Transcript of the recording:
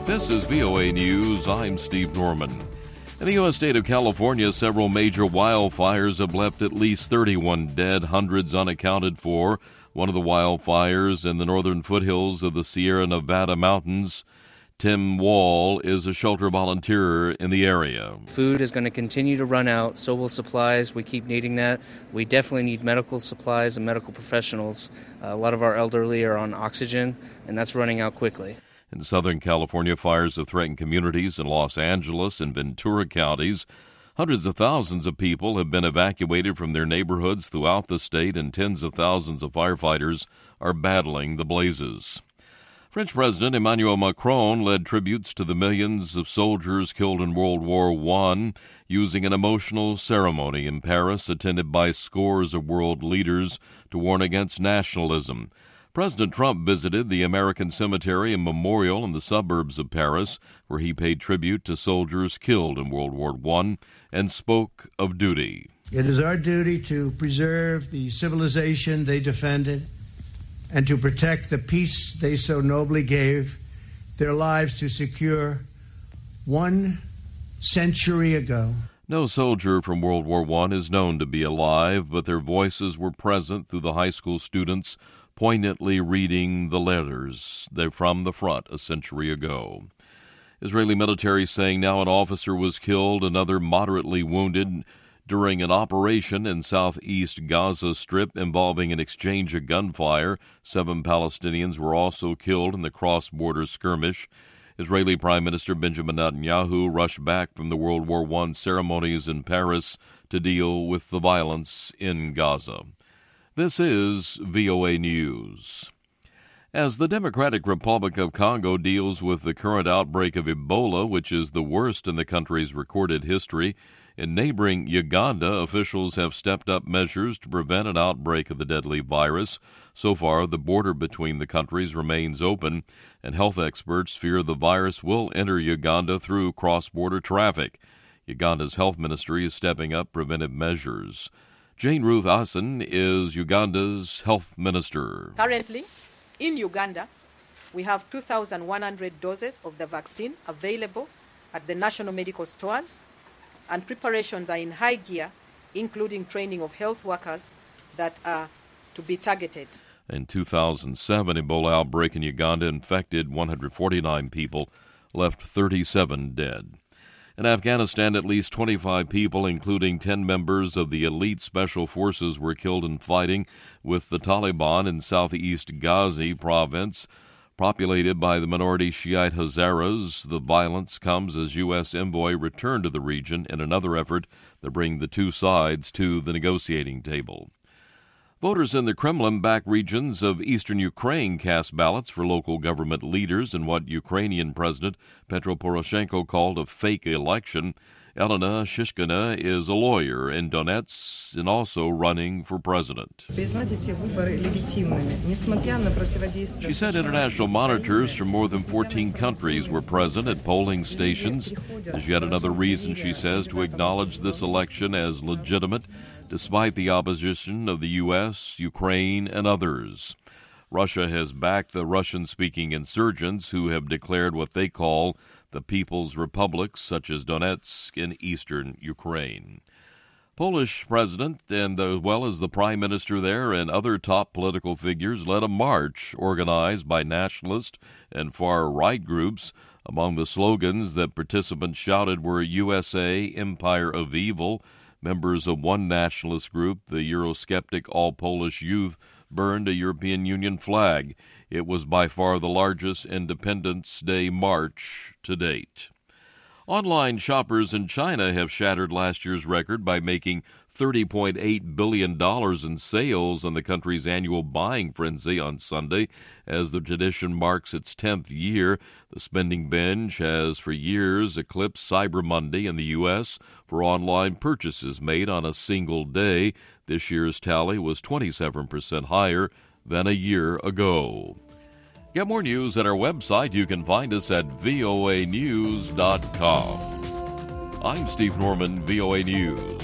This is VOA News. I'm Steve Norman. In the U.S. state of California, several major wildfires have left at least 31 dead, hundreds unaccounted for. One of the wildfires in the northern foothills of the Sierra Nevada mountains. Tim Wall is a shelter volunteer in the area. Food is going to continue to run out, so will supplies. We keep needing that. We definitely need medical supplies and medical professionals. A lot of our elderly are on oxygen, and that's running out quickly. In Southern California, fires have threatened communities in Los Angeles and Ventura counties. Hundreds of thousands of people have been evacuated from their neighborhoods throughout the state, and tens of thousands of firefighters are battling the blazes. French President Emmanuel Macron led tributes to the millions of soldiers killed in World War I using an emotional ceremony in Paris attended by scores of world leaders to warn against nationalism. President Trump visited the American Cemetery and Memorial in the suburbs of Paris, where he paid tribute to soldiers killed in World War I and spoke of duty. It is our duty to preserve the civilization they defended and to protect the peace they so nobly gave their lives to secure 1 century ago. No soldier from World War I is known to be alive, but their voices were present through the high school students poignantly reading the letters from the front a century ago. Israeli military saying now an officer was killed, another moderately wounded during an operation in southeast Gaza Strip involving an exchange of gunfire. 7 Palestinians were also killed in the cross-border skirmish. Israeli Prime Minister Benjamin Netanyahu rushed back from the World War I ceremonies in Paris to deal with the violence in Gaza. This is VOA News. As the Democratic Republic of Congo deals with the current outbreak of Ebola, which is the worst in the country's recorded history, in neighboring Uganda, officials have stepped up measures to prevent an outbreak of the deadly virus. So far, the border between the countries remains open, and health experts fear the virus will enter Uganda through cross-border traffic. Uganda's health ministry is stepping up preventive measures. Jane Ruth Hassan is Uganda's health minister. Currently, in Uganda, we have 2,100 doses of the vaccine available at the national medical stores, and preparations are in high gear, including training of health workers that are to be targeted. In 2007, Ebola outbreak in Uganda infected 149 people, left 37 dead. In Afghanistan, at least 25 people, including 10 members of the elite special forces, were killed in fighting with the Taliban in southeast Ghazni province, populated by the minority Shiite Hazaras. The violence comes as U.S. envoy returned to the region in another effort to bring the two sides to the negotiating table. Voters in the Kremlin-backed regions of eastern Ukraine cast ballots for local government leaders in what Ukrainian President Petro Poroshenko called a fake election. Elena Shishkina is a lawyer in Donetsk and also running for president. She said international monitors from more than 14 countries were present at polling stations. As yet another reason, she says, to acknowledge this election as legitimate, despite the opposition of the U.S., Ukraine, and others. Russia has backed the Russian-speaking insurgents who have declared what they call the People's Republics, such as Donetsk in eastern Ukraine. Polish president, and as well as the prime minister there and other top political figures, led a march organized by nationalist and far-right groups. Among the slogans that participants shouted were USA, Empire of Evil. Members of one nationalist group, the Eurosceptic All Polish Youth, burned a European Union flag. It was by far the largest Independence Day march to date. Online shoppers in China have shattered last year's record by making $30.8 billion in sales in the country's annual buying frenzy on Sunday. As the tradition marks its 10th year, the spending binge has for years eclipsed Cyber Monday in the U.S. for online purchases made on a single day. This year's tally was 27% higher than a year ago. Get more news at our website. You can find us at voanews.com. I'm Steve Norman, VOA News.